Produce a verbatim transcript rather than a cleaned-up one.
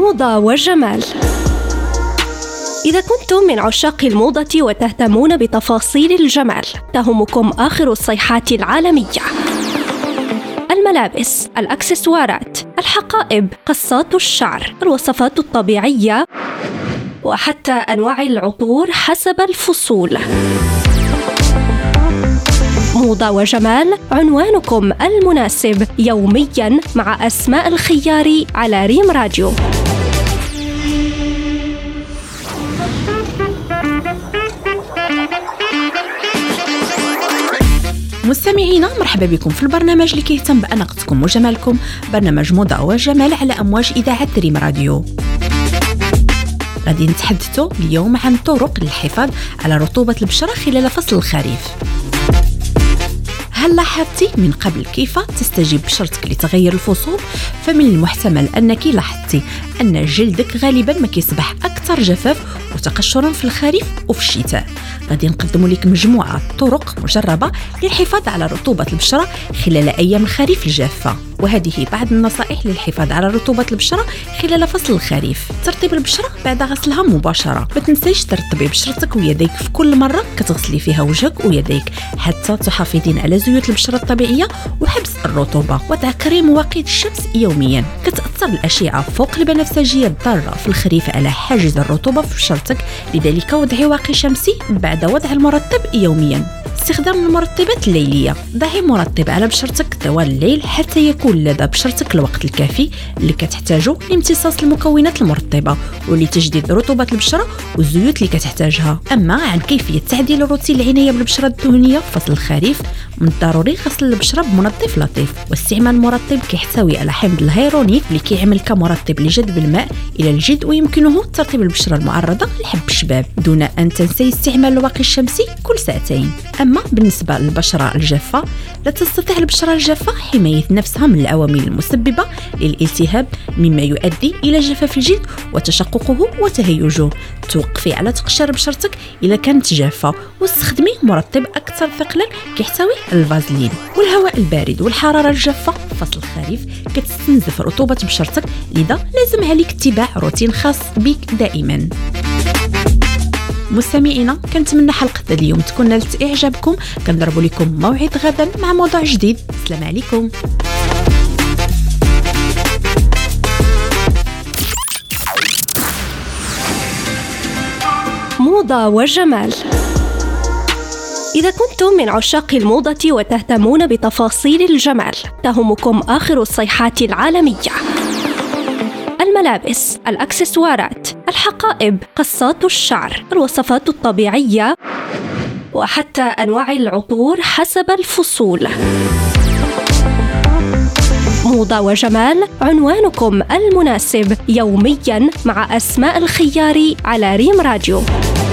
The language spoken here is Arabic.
موضة وجمال. إذا كنتم من عشاق الموضة وتهتمون بتفاصيل الجمال، تهمكم آخر الصيحات العالمية: الملابس، الأكسسوارات، الحقائب، قصات الشعر، الوصفات الطبيعية، وحتى أنواع العطور حسب الفصول. موضة وجمال، عنوانكم المناسب يومياً مع أسماء الخياري على ريم راديو. مستمعينا، مرحبا بكم في البرنامج اللي كيهتم بأناقتكم وجمالكم، برنامج موضة وجمال على أمواج إذاعة ريم راديو. غادي نتحدثوا اليوم عن طرق للحفاظ على رطوبة البشرة خلال فصل الخريف. هل لاحظتي من قبل كيف تستجيب بشرتك لتغير الفصول؟ فمن المحتمل أنك لاحظتي أن جلدك غالبا ما كيصبح أكثر جفاف وتقشرا في الخريف وفي الشتاء. غادي نقدم لك مجموعة طرق مجربة للحفاظ على رطوبة البشرة خلال أيام الخريف الجافة، وهذه بعض النصائح للحفاظ على رطوبة البشرة خلال فصل الخريف. ترطيب البشرة بعد غسلها مباشرة. ما تنسيش ترطبي بشرتك ويديك في كل مرة كتغسلي فيها وجهك ويديك حتى تحافظين على زيوت البشرة الطبيعية وحبس الرطوبة. وضع كريم واقي الشمس يوميا. كتأثر الأشعة فوق البنفسجية الضارة في الخريف على حاجز الرطوبة في بشرتك، لذلك وضعي واقي شمسي بعد وضع المرطب يوميا. استخدام المرطبات الليلية. ضعي مرطب على بشرتك طوال الليل حتى يكون لدى بشرتك الوقت الكافي اللي كتحتاجه لامتصاص المكونات المرطبة ولتجديد رطوبة البشرة والزيوت اللي كتحتاجها. أما عن كيفية تعديل روتين العناية بالبشرة الدهنية في فصل الخريف، من الضروري غسل البشرة بمنظف لطيف واستعمال مرطب كيحتوي على حمض الهيرونيك اللي كيعمل كمرطب لجذب الماء إلى الجلد، ويمكنه ترطيب البشرة المعرضة لحب الشباب دون أن تنسي استعمال الواقي الشمسي كل ساعتين. أما بالنسبة للبشرة الجافة، لا تستطيع البشرة الجافة حماية نفسها من العوامل المسببة للالتهاب مما يؤدي إلى جفاف الجلد وتشققه وتهيجه. توقفي على تقشير بشرتك إذا كانت جافة واستخدمي مرطب أكثر ثقلا كيحتوي على الفازلين. والهواء البارد والحرارة الجافة في فصل الخريف كتستنزف رطوبة بشرتك، لذا لازم عليك اتباع روتين خاص بك دائما. مستمعينا، كنتمنى حلقة اليوم تكون نالت إعجابكم. كنضرب لكم موعد غدا مع موضوع جديد. السلام عليكم. موضة وجمال. إذا كنتم من عشاق الموضة وتهتمون بتفاصيل الجمال، تهمكم آخر الصيحات العالمية: الملابس، الأكسسوارات، الحقائب، قصات الشعر، الوصفات الطبيعية، وحتى أنواع العطور حسب الفصول. موضة وجمال، عنوانكم المناسب يومياً مع أسماء الخياري على ريم راديو.